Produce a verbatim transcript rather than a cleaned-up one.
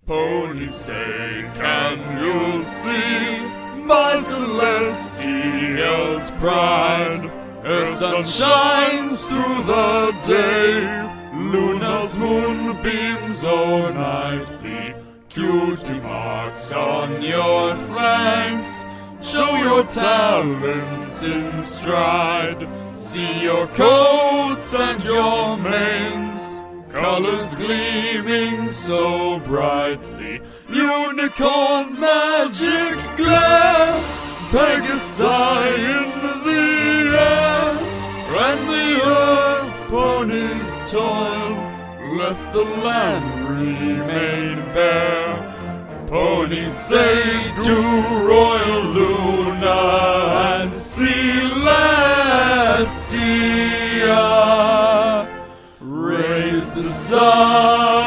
Ponies say, can you see my celestia's pride? Her sun shines through the day, Luna's moonbeams all nightly. Cutie marks on your flanks, show your talents in stride. See your coats and your manes, colors gleaming so brightly. Unicorns' magic glare, Pegasi in the air, and the earth ponies toil, lest the land remain bare. Ponies say to Royal Luna and Celestia, raise the sun.